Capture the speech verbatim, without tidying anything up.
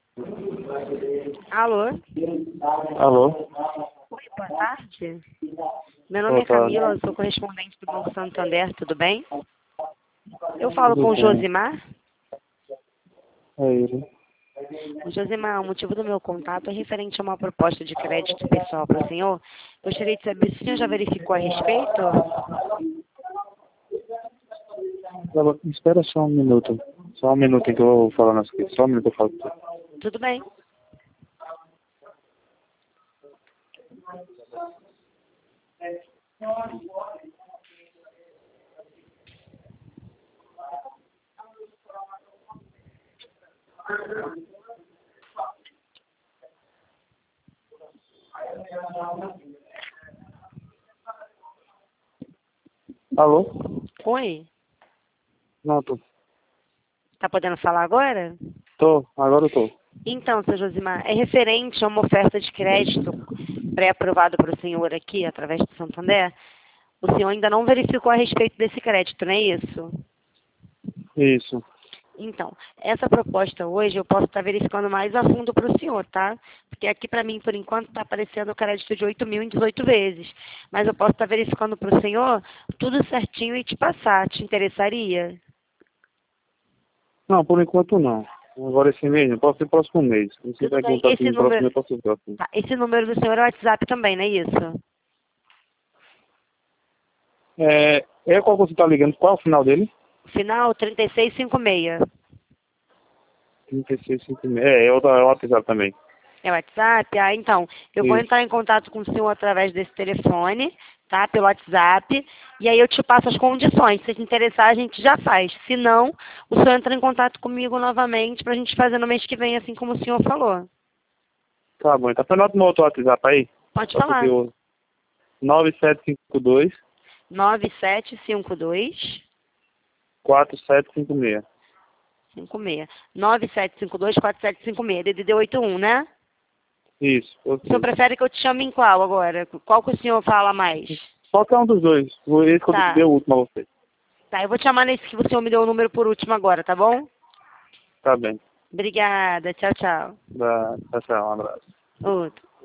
Alô? Alô? Oi, boa tarde. Meu nome é Camila, eu sou correspondente do Banco Santander, tudo bem? Eu falo Tudo com o bem. Josimar. É ele. O Josimar, o motivo do meu contato é referente a uma proposta de crédito pessoal para o senhor. Gostaria de saber se o senhor já verificou a respeito. Ela- Espera só um minuto. Só um minuto que eu vou falar nas coisas. Só um minuto que eu falo. Tudo bem. Alô? Oi, Não, tô. tá podendo falar agora? Tô, agora eu tô. Então, seu Josimar, é referente a uma oferta de crédito pré-aprovada para o senhor aqui, através do Santander. O senhor ainda não verificou a respeito desse crédito, não é isso? Isso. Então, essa proposta hoje eu posso estar verificando mais a fundo para o senhor, tá? Porque aqui para mim, por enquanto, está aparecendo o crédito de oito mil em dezoito vezes. Mas eu posso estar verificando para o senhor tudo certinho e te passar. Te interessaria? Não, por enquanto não. Agora esse mês, não posso ser próximo mês. Se você Tudo vai bem. contar Esse no próximo número, mês, eu posso ser próximo. tá, esse número do senhor é o WhatsApp também, não é isso? É, é qual você tá ligando? Qual é o final dele? Final trinta e seis cinquenta e seis. trinta e seis cinquenta e seis. É, é o da é o WhatsApp também. É o WhatsApp? Ah, então, eu vou Isso. entrar em contato com o senhor através desse telefone, tá? Pelo WhatsApp. E aí eu te passo as condições. Se te interessar, a gente já faz. Se não, o senhor entra em contato comigo novamente pra gente fazer no mês que vem, assim como o senhor falou. Tá bom, então anota no outro WhatsApp aí. Pode Pra falar. subir o nove sete cinco dois, nove sete cinco dois quatro sete cinco seis. cinco seis. nove sete cinco dois quatro sete cinco seis. D D D oitenta e um, né? Isso, O senhor você. prefere que eu te chame em qual agora? Qual que o senhor fala mais? Qualquer um dos dois. Vou- Esse que eu Tá. dei o último a você. Tá, eu vou te chamar nesse que o senhor me deu o número por último agora, tá bom? Tá bem. Obrigada. Tchau, tchau. Dá, tchau, tchau, um abraço. Outro.